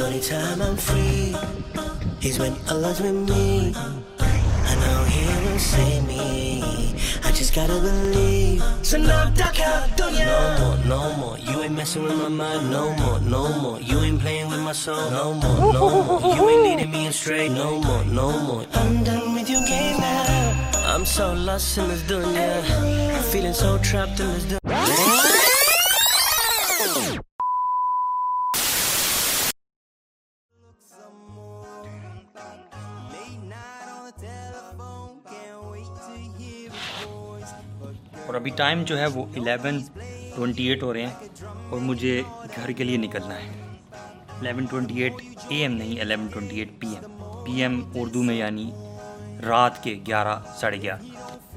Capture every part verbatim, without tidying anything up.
only time I'm free is when Allah's with me. I know He will save me. I just gotta believe. So now duck out, dunya. No more, no more. You ain't messing with my mind. No more, no more. You ain't playing with my soul. No more, no more. You ain't leading me astray. No more, no more. I'm done with your game now. I'm so lost in this dunya. Feeling so trapped in this dunya. और अभी time जो है वो eleven twenty eight हो रहे हैं और मुझे घर के लिए निकलना है। Eleven twenty eight a m नहीं, eleven twenty eight p m. P m Urdu में यानी रात के ग्यारह साढ़े ग्यारह।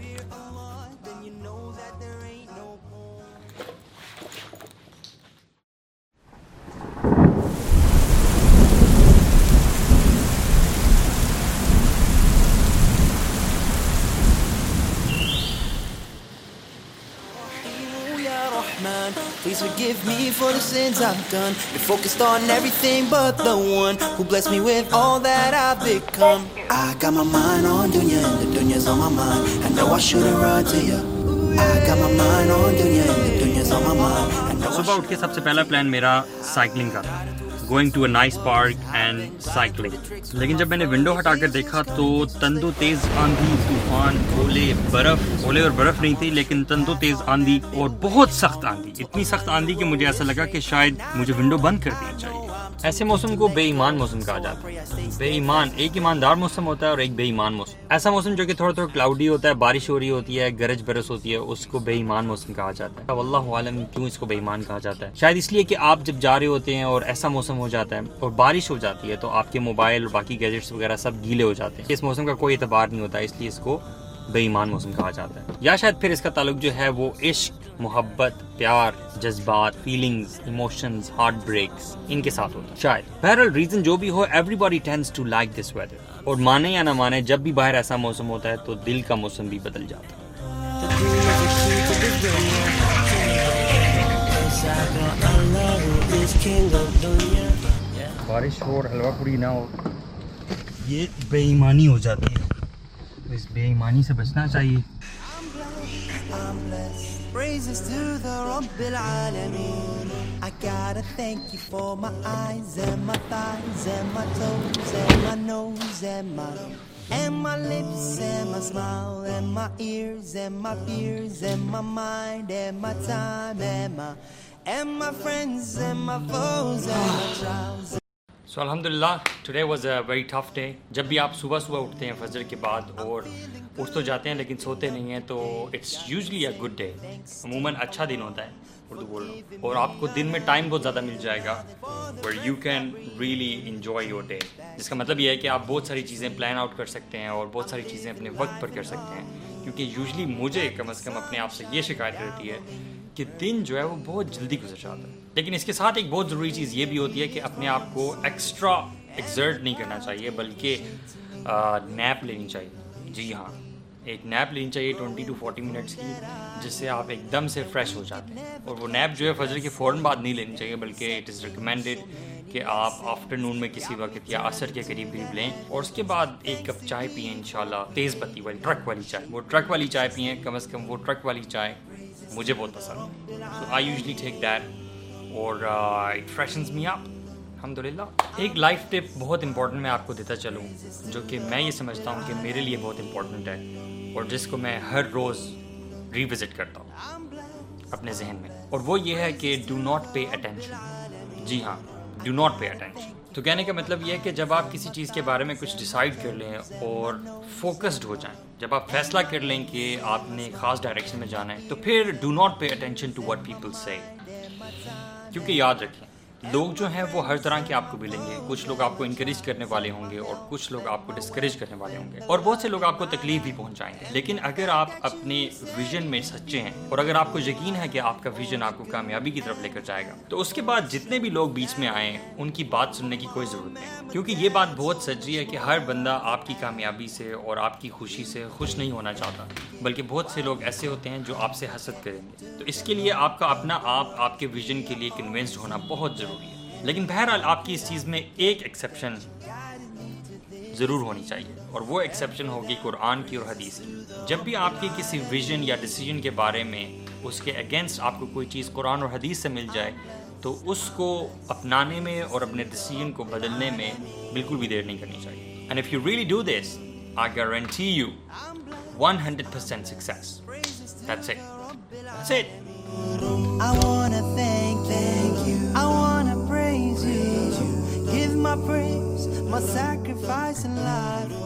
Please forgive me for the sins I've done. Been focused on everything but the one who blessed me with all that I've become. I got my mind on dunya and the dunya's on my mind. I know I shouldn't run to you. I got my mind on dunya and the dunya's on my mind. सुबह उठ के सबसे पहला plan मेरा cycling का, going to a nice park and cycling. लेकिन जब मैंने विंडो हटाकर देखा तो तंदो तेज आंधी, तूफान, ओले, बर्फ। ओले और बर्फ नहीं थी लेकिन तंदो तेज आंधी और बहुत सख्त आंधी। इतनी सख्त आंधी कि मुझे ऐसा लगा कि शायद मुझे विंडो बंद कर देनी चाहिए। ऐसे मौसम को बेईमान मौसम कहा जाता है। बेईमान, एक ईमानदार मौसम होता है और एक बेईमान मौसम। ऐसा मौसम जो कि थोड़ा थोड़ा क्लाउडी होता है, बारिश हो रही होती है, गरज बरस होती है, उसको बेईमान मौसम कहा जाता है। वल्लाहु आलम क्यों इसको बेईमान कहा जाता है। शायद इसलिए कि आप जब जा रहे होते हैं और ऐसा मौसम हो जाता है और बारिश हो जाती है तो आपके मोबाइल और बाकी गैजेट्स वगैरह सब गीले हो जाते हैं। इस मौसम का कोई एतबार नहीं होता, इसलिए इसको बेईमान मौसम कहा जाता है। या शायद फिर इसका ताल्लुक जो है वो इश्क, मोहब्बत, प्यार, जज्बात, फीलिंग्स, इमोशंस, हार्ट ब्रेक्स, इनके साथ होता है शायद। बहरहाल रीजन जो भी हो, everybody tends to like this weather. और माने या ना माने, जब भी बाहर ऐसा मौसम होता है तो दिल का मौसम भी बदल जाता है। बारिश हो और हलवा पूरी ना हो, ये बेईमानी हो जाती है। तो इस बेईमानी से बचना चाहिए। Praises to the Rabbil Alameen. I gotta thank you for my eyes and my thighs and my toes and my nose and my and my lips and my smile and my ears and my fears and my mind and my time and my and my friends and my foes and my trials. So अल्हम्दुलिल्लाह, today was a very tough day. जब भी आप सुबह सुबह उठते हैं फजर के बाद और उठ तो जाते हैं लेकिन सोते नहीं हैं तो it's usually a good day. अमूमन अच्छा दिन होता है, उर्दू बोल रहा हूँ। और आपको दिन में टाइम बहुत ज़्यादा मिल जाएगा where you can really enjoy your day। जिसका मतलब ये है कि आप बहुत सारी चीज़ें प्लान आउट कर सकते हैं और बहुत सारी चीज़ें अपने वक्त पर कर सकते हैं। क्योंकि यूजुअली मुझे कम अज़ कम अपने आप से ये शिकायत रहती है कि दिन जो है वो बहुत जल्दी गुजर जाता है। लेकिन इसके साथ एक बहुत ज़रूरी चीज़ ये भी होती है कि अपने आप को एक्स्ट्रा एक्सर्ट नहीं करना चाहिए, बल्कि नैप लेनी चाहिए। जी हाँ, एक नैप लेनी चाहिए ट्वेंटी टू फोर्टी मिनट्स की, जिससे आप एकदम से फ्रेश हो जाते हैं। और वो नैप जो है फजर के फ़ौरन बाद नहीं लेनी चाहिए, बल्कि इट इज़ रिकमेंडेड कि आप आफ्टरनून में किसी वक्त या असर के करीब करीब लें और उसके बाद एक कप चाय पिएँ इंशाल्लाह, तेज़ पत्ती वाली, ट्रक वाली चाय। वो ट्रक वाली चाय पिएँ, कम अज़ कम वो ट्रक वाली चाय मुझे बहुत पसंद है। So I usually take that और इट फ्रेशन्स मी अप अल्हम्दुलिल्लाह। एक लाइफ टिप बहुत इंपॉर्टेंट मैं आपको देता चलूँ, जो कि मैं ये समझता हूँ कि मेरे लिए बहुत इंपॉर्टेंट है और जिसको मैं हर रोज़ रिविज़िट करता हूँ अपने जहन में। और वो ये है कि डू नॉट पे अटेंशन। जी हाँ, डू नॉट पे अटेंशन। तो कहने का मतलब ये है कि जब आप किसी चीज़ के बारे में कुछ डिसाइड कर लें और फोकस्ड हो जाएं, जब आप फैसला कर लें कि आपने ख़ास डायरेक्शन में जाना है, तो फिर do not pay attention to what people से। क्योंकि याद रखें, लोग जो हैं वो हर तरह के आपको मिलेंगे। कुछ लोग आपको इनकरेज करने वाले होंगे और कुछ लोग आपको डिस्करेज करने वाले होंगे और बहुत से लोग आपको तकलीफ भी पहुंचाएंगे। लेकिन अगर आप अपने विजन में सच्चे हैं और अगर आपको यकीन है कि आपका विजन आपको कामयाबी की तरफ लेकर जाएगा, तो उसके बाद जितने भी लोग बीच में आए उनकी बात सुनने की कोई ज़रूरत नहीं। क्योंकि ये बात बहुत सच्ची है कि हर बंदा आपकी कामयाबी से और आपकी खुशी से खुश नहीं होना चाहता, बल्कि बहुत से लोग ऐसे होते हैं जो आपसे हसद करेंगे। तो इसके लिए आपका अपना आप आपके विजन के लिए कन्विंस्ड होना बहुत ज़रूरी है। लेकिन बहरहाल आपकी इस चीज़ में एक एक्सेप्शन ज़रूर होनी चाहिए, और वो एक्सेप्शन होगी कुरान की और हदीस की। जब भी आपके किसी विजन या डिसीजन के बारे में उसके अगेंस्ट आपको कोई चीज़ कुरान और हदीस से मिल जाए, तो उसको अपनाने में और अपने डिसीजन को बदलने में बिल्कुल भी देर नहीं करनी चाहिए। And if you really do this, I guarantee you one hundred percent success. That's it. That's it. I wanna thank, thank you. I wanna praise you. Give my praise, my sacrifice and life.